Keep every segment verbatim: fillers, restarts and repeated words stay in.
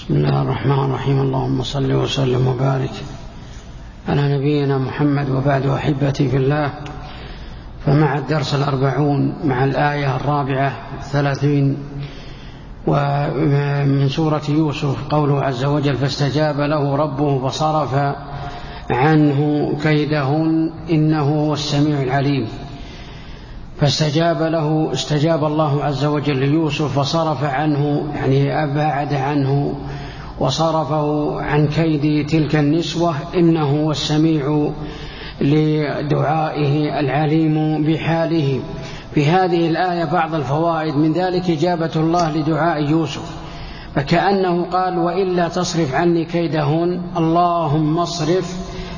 بسم الله الرحمن الرحيم. اللهم صل وسلم وبارك على نبينا محمد وبعد. أحبتي في الله، فمع الدرس الأربعون مع الآية الرابعة ثلاثين ومن سورة يوسف قوله عز وجل: فاستجاب له ربه فصرف عنه كيدهن إنه هو السميع العليم. فاستجاب له، استجاب الله عز وجل ليوسف فصرف عنه، يعني أبعد عنه وصرفه عن كيد تلك النسوة، إنه هو السميع لدعائه العليم بحاله. في هذه الآية بعض الفوائد، من ذلك إجابة الله لدعاء يوسف، فكأنه قال: وإلا تصرف عني كيدهن، اللهم اصرف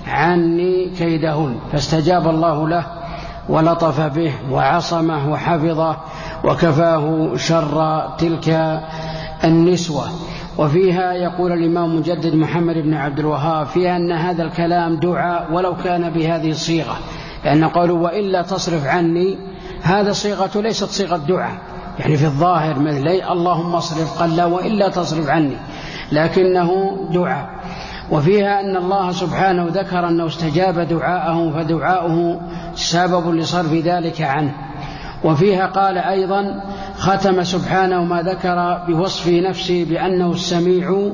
عني كيدهن. فاستجاب الله له ولطف به وعصمه وحفظه وكفاه شر تلك النسوة. وفيها يقول الإمام مجدد محمد بن عبد الوهاب فيها أن هذا الكلام دعاء ولو كان بهذه الصيغة، لأن قالوا وإلا تصرف عني، هذا صيغة ليست صيغة دعاء، يعني في الظاهر مثل اللهم اصرف، قال لا وإلا تصرف عني، لكنه دعاء. وفيها أن الله سبحانه ذكر أنه استجاب دعاءه، فدعاؤه سبب لصرف ذلك عنه. وفيها قال أيضا: ختم سبحانه ما ذكر بوصف نفسه بأنه السميع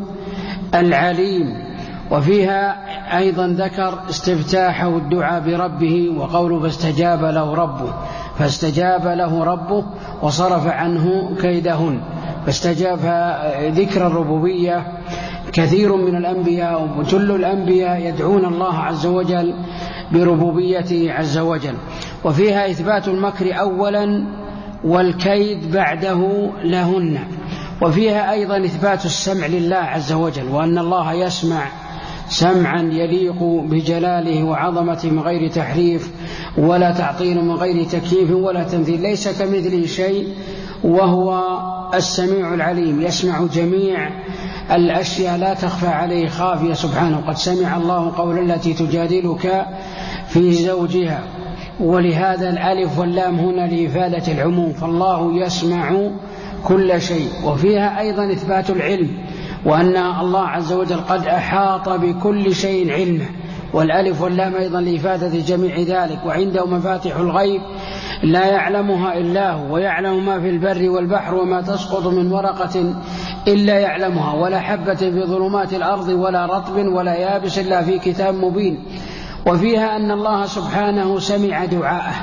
العليم. وفيها أيضا ذكر استفتاحه الدعاء بربه، وقوله فاستجاب له ربه، فاستجاب له ربه وصرف عنه كيدهن. فاستجاب ذكر الربوبية. كثير من الأنبياء وجل الأنبياء يدعون الله عز وجل بربوبيته عز وجل. وفيها إثبات المكر أولا والكيد بعده لهن. وفيها أيضا إثبات السمع لله عز وجل، وأن الله يسمع سمعا يليق بجلاله وعظمته من غير تحريف ولا تعطيل، من غير تكييف ولا تمثيل، ليس كمثله شيء وهو السميع العليم، يسمع جميع الأشياء لا تخفى عليه خافية سبحانه. قد سمع الله قول التي تجادلك في زوجها. ولهذا الألف واللام هنا لإفادة العموم، فالله يسمع كل شيء. وفيها أيضا إثبات العلم، وأن الله عز وجل قد أحاط بكل شيء علمه، والألف واللام أيضا لإفادة جميع ذلك. وعنده مفاتيح الغيب لا يعلمها إلا هو، ويعلم ما في البر والبحر وما تسقط من ورقة إلا يعلمها، ولا حبة في ظلمات الأرض ولا رطب ولا يابس إلا في كتاب مبين. وفيها أن الله سبحانه سمع دعاءه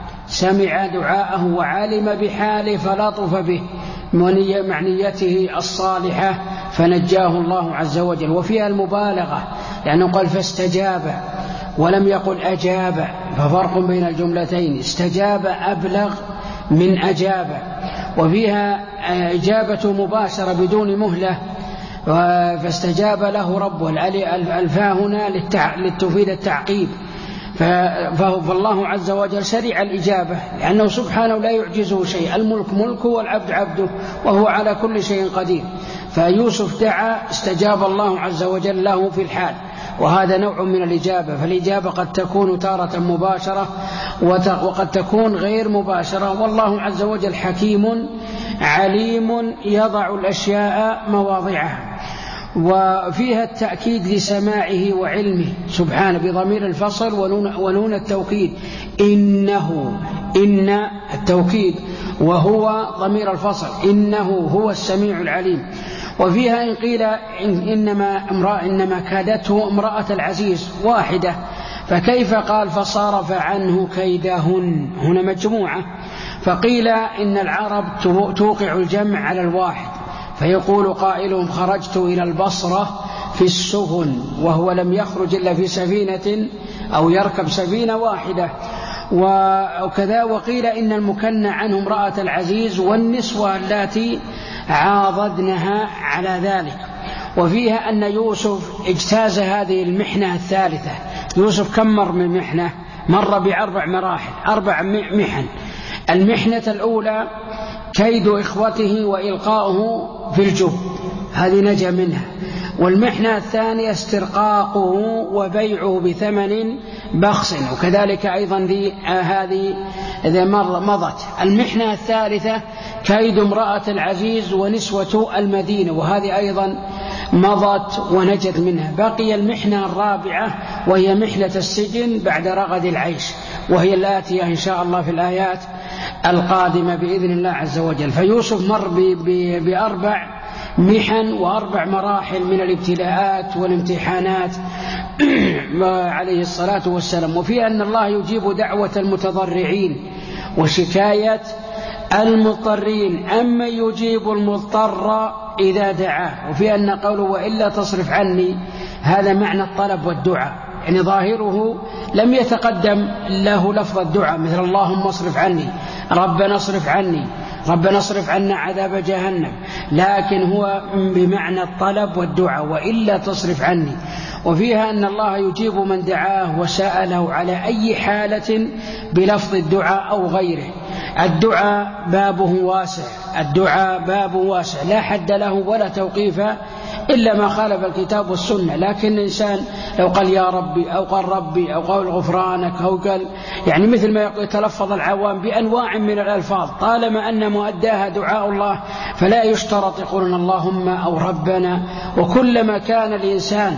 سمع دعاءه وعلم بحاله فلطف به مع نيته الصالحة فنجاه الله عز وجل. وفيها المبالغة، لأنه قال فاستجاب ولم يقل أجاب، ففرق بين الجملتين، استجاب أبلغ من أجاب. وفيها إجابة مباشرة بدون مهلة، فاستجاب له ربه، الفاء هنا لتفيد التعقيب، فالله عز وجل سريع الإجابة، لأنه سبحانه لا يعجزه شيء، الملك ملكه والعبد عبده وهو على كل شيء قدير. فيوسف دعا استجاب الله عز وجل له في الحال، وهذا نوع من الإجابة. فالإجابة قد تكون تارة مباشرة وقد تكون غير مباشرة، والله عز وجل حكيم عليم يضع الأشياء مواضعها. وفيها التأكيد لسماعه وعلمه سبحانه بضمير الفصل ونون التوكيد، إنه إن التوكيد وهو ضمير الفصل، إنه هو السميع العليم. وفيها إن قيل إنما, امرأة إنما كادته امرأة العزيز واحدة، فكيف قال فصرف عنه كيدهن؟ هنا مجموعة. فقيل إن العرب توقع الجمع على الواحد، فيقول قائلهم خرجت إلى البصرة في السفن، وهو لم يخرج إلا في سفينة أو يركب سفينة واحدة. وكذا وقيل إن المكنى عنه امرأة العزيز والنسوة التي عاضدنها على ذلك. وفيها أن يوسف اجتاز هذه المحنة الثالثة. يوسف كم مر من محنة؟ مر بأربع مراحل، أربع محن. المحنة الأولى كيد إخوته وإلقاؤه في الجب، هذه نجا منها. والمحنة الثانية استرقاقه وبيعه بثمن بخس، وكذلك أيضا دي هذه إذا مضت. المحنة الثالثة كيد امرأة العزيز ونسوة المدينة، وهذه أيضا مضت ونجت منها. بقي المحنة الرابعة وهي محنة السجن بعد رغد العيش، وهي الآتية إن شاء الله في الآيات القادمة بإذن الله عز وجل. فيوسف مر بأربع محن وأربع مراحل من الابتلاءات والامتحانات عليه الصلاة والسلام، وفي أن الله يجيب دعوة المتضرعين وشكاية المضطرين، أما يجيب المضطر إذا دعاه. وفي أن قوله وإلا تصرف عني هذا معنى الطلب والدعاء، يعني ظاهره لم يتقدم له لفظ الدعاء مثل اللهم اصرف عني، ربنا اصرف عني، ربنا اصرف عنا عذاب جهنم، لكن هو بمعنى الطلب والدعاء وإلا تصرف عني. وفيها أن الله يجيب من دعاه وسأله على أي حالة بلفظ الدعاء أو غيره. الدعاء بابه واسع، الدعاء باب واسع لا حد له ولا توقيف إلا ما خالف الكتاب والسنة. لكن الإنسان لو قال يا ربي أو قال ربي أو قال غفرانك أو قال يعني مثل ما يتلفظ العوام بأنواع من الألفاظ، طالما أن مؤداها دعاء الله فلا يشترط يقولون اللهم أو ربنا. وكلما كان الإنسان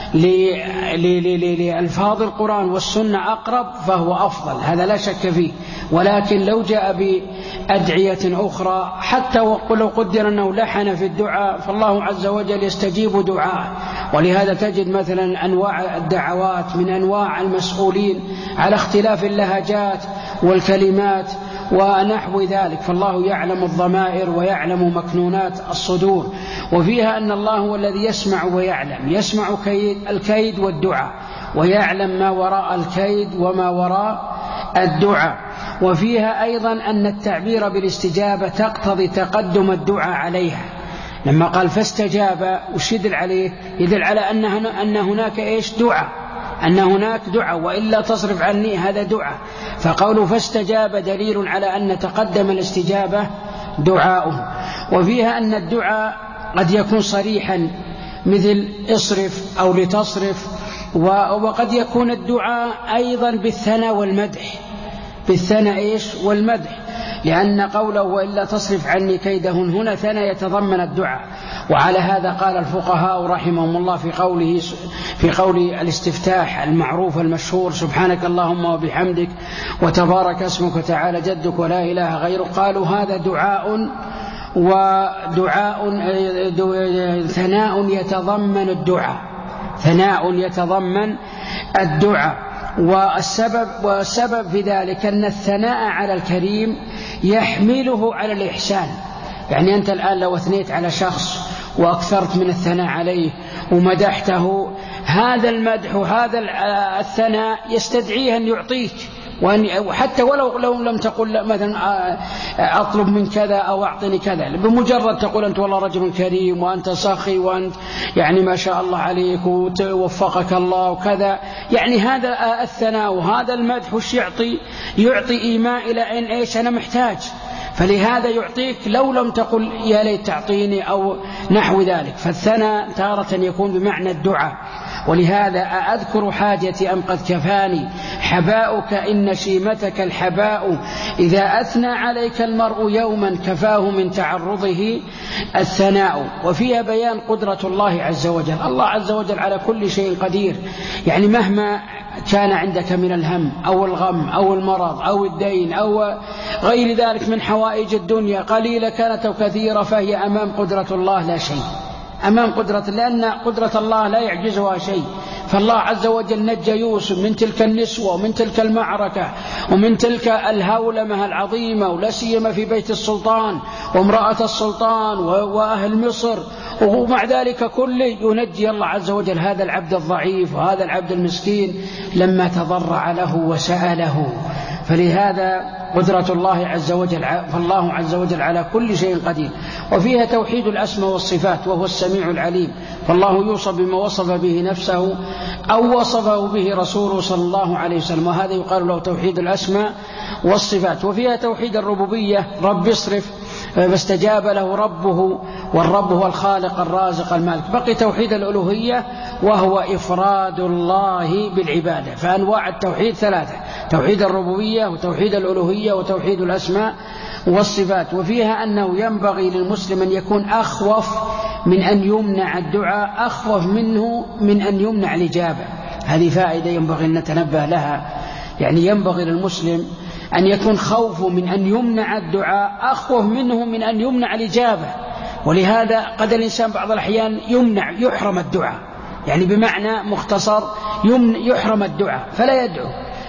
لألفاظ القرآن والسنة أقرب فهو أفضل، هذا لا شك فيه. ولكن لو جاء بأدعية أخرى حتى ولو قدر أنه لحن في الدعاء فالله عز وجل يستجيب دعاء. ولهذا تجد مثلا أنواع الدعوات من أنواع المسؤولين على اختلاف اللهجات والكلمات ونحو ذلك، فالله يعلم الضمائر ويعلم مكنونات الصدور. وفيها أن الله هو الذي يسمع ويعلم، يسمع كيد الكيد والدعاء ويعلم ما وراء الكيد وما وراء الدعاء. وفيها أيضا أن التعبير بالاستجابة تقتضي تقدم الدعاء عليها. لما قال فاستجاب وش يدل عليه؟ يدل على أن هناك إيش دعاء، أن هناك دعاء وإلا تصرف عني هذا دعاء. فقوله فاستجاب دليل على أن تقدم الاستجابة دعاؤه. وفيها أن الدعاء قد يكون صريحا مثل اصرف أو لتصرف، وقد يكون الدعاء أيضا بالثناء والمدح، بالثناء إيش والمدح، لأن قوله وإلا تصرف عني كيدهن هنا ثناء يتضمن الدعاء. وعلى هذا قال الفقهاء رحمهم الله في قوله في قول الاستفتاح المعروف المشهور سبحانك اللهم وبحمدك وتبارك اسمك وتعالى جدك ولا إله غيرك، قالوا هذا دعاء ودعاء ثناء يتضمن الدعاء، ثناء يتضمن الدعاء. والسبب, والسبب في ذلك أن الثناء على الكريم يحمله على الإحسان. يعني أنت الآن لو أثنيت على شخص وأكثرت من الثناء عليه ومدحته، هذا المدح وهذا الثناء يستدعيه أن يعطيك، وحتى ولو لو لم تقل مثلا أطلب من كذا أو أعطني كذا، بمجرد تقول أنت والله رجل كريم وأنت سخي وأنت يعني ما شاء الله عليك ووفقك الله وكذا، يعني هذا الثناء وهذا المدح وش يعطي؟ يعطي إيماء إلى أن إيش أنا محتاج، فلهذا يعطيك لو لم تقل يا ليت تعطيني أو نحو ذلك. فالثناء تارة يكون بمعنى الدعاء. ولهذا أذكر حاجتي أم قد كفاني حباؤك إن شيمتك الحباء، إذا أثنى عليك المرء يوما كفاه من تعرضه الثناء. وفيها بيان قدرة الله عز وجل، الله عز وجل على كل شيء قدير، يعني مهما كان عندك من الهم أو الغم أو المرض أو الدين أو غير ذلك من حوائج الدنيا قليلة كانت أو كثيرة، فهي أمام قدرة الله لا شيء، أمام قدرة، لأن قدرة الله لا يعجزها شيء. فالله عز وجل نجى يوسف من تلك النسوة ومن تلك المعركة ومن تلك الهولمة العظيمة، ولا سيما في بيت السلطان وامرأة السلطان وأهل مصر، ومع ذلك كله ينجي الله عز وجل هذا العبد الضعيف وهذا العبد المسكين لما تضرع له وسأله. فلهذا قدرة الله عز وجل، فالله عز وجل على كل شيء قدير. وفيها توحيد الأسماء والصفات وهو السميع العليم، فالله يوصف بما وصف به نفسه أو وصفه به رسوله صلى الله عليه وسلم، وهذا يقال له توحيد الأسماء والصفات. وفيها توحيد الربوبية، رب اصرف فاستجاب له ربه، والرب هو الخالق الرازق المالك. بقي توحيد الألوهية وهو إفراد الله بالعبادة. فأنواع التوحيد ثلاثة: توحيد الربوبية وتوحيد الألوهية وتوحيد الأسماء والصفات. وفيها أنه ينبغي للمسلم أن يكون أخوف من أن يمنع الدعاء أخوف منه من أن يمنع الإجابة. هذه فائدة ينبغي أن نتنبه لها. يعني ينبغي للمسلم أن يكون خوفه من أن يمنع الدعاء أخوف منه من أن يمنع الإجابة. ولهذا قد الإنسان بعض الأحيان يمنع يحرم الدعاء، يعني بمعنى مختصر يحرم الدعاء فلا يدعو.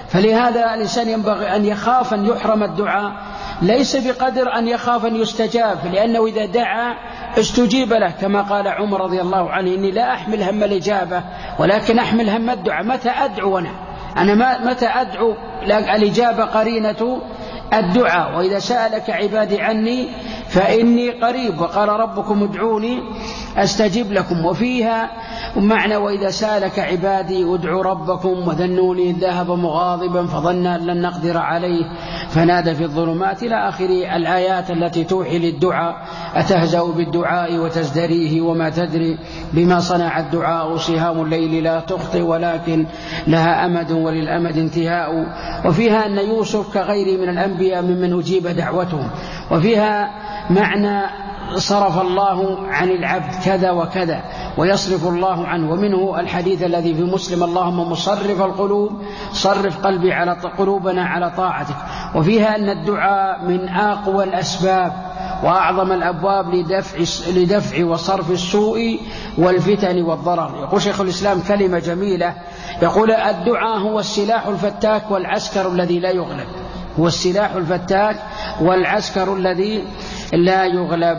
فلهذا الإنسان ينبغي أن يخاف أن يحرم الدعاء، ليس بقدر أن يخاف أن يستجاب، لأنه إذا دعا استجيب له، كما قال عمر رضي الله عنه: إني لا أحمل هم الإجابة ولكن أحمل هم الدعاء. متى أدعو أنا أنا متى أدعو؟ الإجابة قرينة الدعاء. وإذا سألك عبادي عني فإني قريب، وقال ربكم ادعوني أستجب لكم. وفيها معنى: وإذا سألك عبادي ادعوا ربكم وذنوني إذ ذهب مغاضبا فظن أن لن نقدر عليه فنادى في الظلمات إلى آخر الآيات التي توحي للدعاء: أتهزأ بالدعاء وتزدريه وما تدري بما صنع الدعاء، صهام الليل لا تخطئ ولكن لها أمد وللأمد انتهاء. وفيها أن يوسف كغيره من الأنبياء ممن أجيب دعوتهم. وفيها معنى: صرف الله عن العبد كذا وكذا ويصرف الله عنه. ومنه الحديث الذي في مسلم: اللهم مصرف القلوب صرف قلبي على قلوبنا على طاعتك. وفيها أن الدعاء من أقوى الأسباب وأعظم الأبواب لدفع, لدفع وصرف السوء والفتن والضرر. يقول شيخ الإسلام كلمة جميلة، يقول: الدعاء هو السلاح الفتاك والعسكر الذي لا يغلب. هو السلاح الفتاك والعسكر الذي لا يغلب.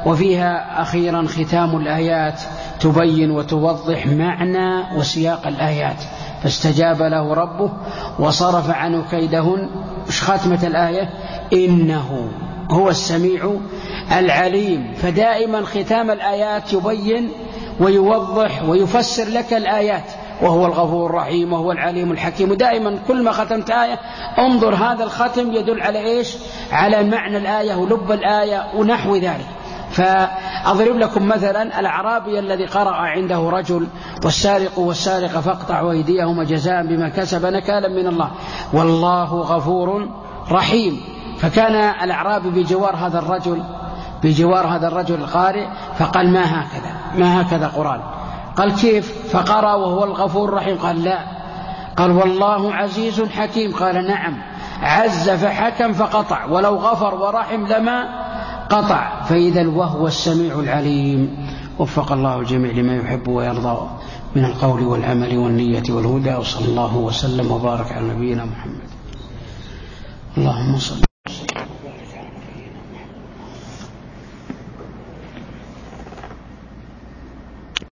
وفيها أخيرا ختام الآيات تبين وتوضح معنى وسياق الآيات: فاستجاب له ربه وصرف عنه كيدهن. مش ختمة الآية: إنه هو السميع العليم. فدائما ختام الآيات يبين ويوضح ويفسر لك الآيات، وهو الغفور الرحيم وهو العليم الحكيم. ودائما كل ما ختمت آية انظر هذا الختم يدل على إيش؟ على معنى الآية ولب الآية ونحو ذلك. فأضرب لكم مثلا: الأعرابي الذي قرأ عنده رجل: والسارق والسارقة فاقطعوا أيديهما جزاء بما كسب نكالا من الله والله غفور رحيم. فكان الأعرابي بجوار هذا الرجل بجوار هذا الرجل القارئ، فقال: ما هكذا ما هكذا قرآن. قال: كيف؟ فقرأ وهو الغفور الرحيم. قال: لا. قال: والله عزيز حكيم. قال: نعم، عز فحكم فقطع، ولو غفر ورحم لما قطع. فإذا وهو السميع العليم. وفق الله الجميع لما يحب ويرضى من القول والعمل والنية والهدى. وصلى الله وسلم وبارك على نبينا محمد. اللهم صل